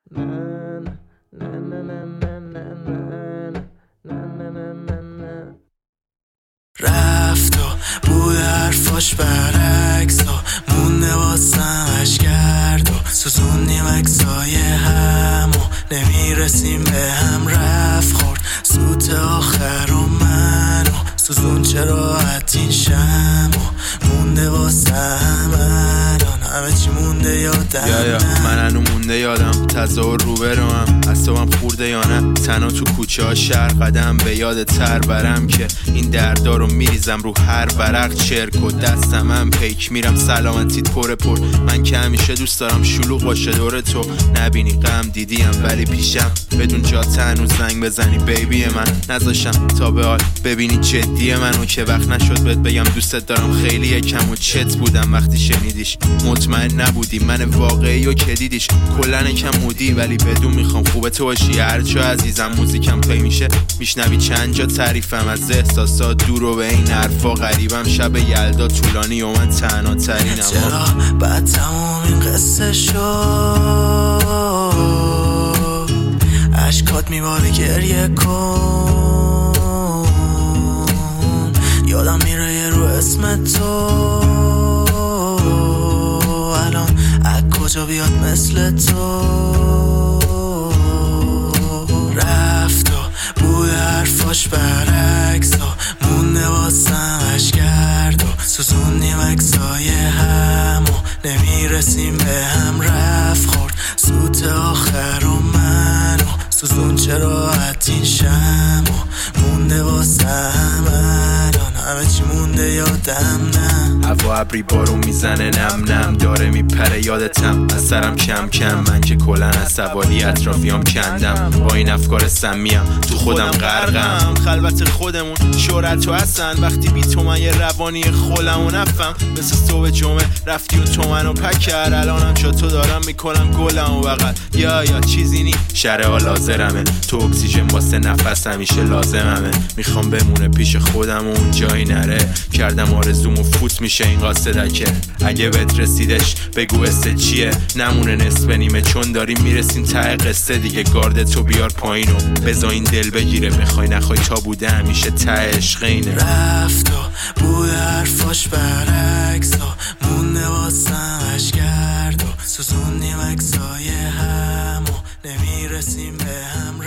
رفت و بوی حرفاش برعکس و مونده واسم اشگرد و سوزونیم اکسای هم و نمیرسیم به هم. رفت خورد سوت آخر و من و سوزون چرا این شم و مونده واسم الان همه چی مونده یادم. من هنو مونده یادم تظاهر روبرو هم اصابم خورده یا نه. تنها تو کوچه ها شهر قدم به یاد تر برم که این دردا رو میریزم رو هر ورق چرک و دستم هم پیک میرم سلامتیت پر من که همیشه دوست دارم شلوغ باشه دور تو نبینی غم دیدیم ولی پیشم بدون جات هنوز زنگ بزنی بیبی من نذاشم تا به حال ببینی جدی منو که وقت نشد بهت بگم دوستت دارم خیلی کم و چت بودم وقتی شنیدیش مطمئن نبودی من واقعی و که دیدیش کلن کم مودی ولی بدون میخوام خوبه تو باشی هر جا عزیزم موزیکم پی میشه میشنوی چند جا تعریفم از احساسات دور و به این حرفا غریبم شب یلدا طولانی و من تنها ترینم. چرا بعد تموم این قصه شد عشقات میباره گریه کن یادم میره یه رو اسم تو الان از کجا بیاد مثل تو. رفت و بوی حرفاش برعکس و مونده واسم اشگرد و سوزونیم اکسای هم و نمیرسیم به هم. رفت خورد سوت آخر و من و سوزون چرا این شم و مونده واسم الان همه چی مونده یادم. نه هوا ابری بارون میزنه نم نم داره میپره یادتم از سرم کم کم من که کلن از سوالی اطرافیام کندم با این افکار سمیم تو خودم غرقم خلوت خودمون شهرت و حسن وقتی بی تو من یه روانی خولم و نفهم مثل صبح جمعه رفتی و تو منو پکر الانم شد تو دارم میکنم گلم و بغل یا چیزی نی شرعا لازرمه تو اکسیژن واسه نفس همیشه لازممه میخوام بمونه پیش خودم و اون جایی نره کردم آرزومو فوت میشه این قاصدکه اگه بهت رسیدش بگو قصه چیه نمونه نصف نیمه چون داریم میرسیم ته قصه دیگه گاردتو بیار پایین و بذار این دل بگیره بخوای نخوای تا بوده همیشه ته عشق اینه. رفت و بوی حرفاش برعکس و مونده واسم اشگرد و سوزونیم اکسای هم و نمیرسیم به هم.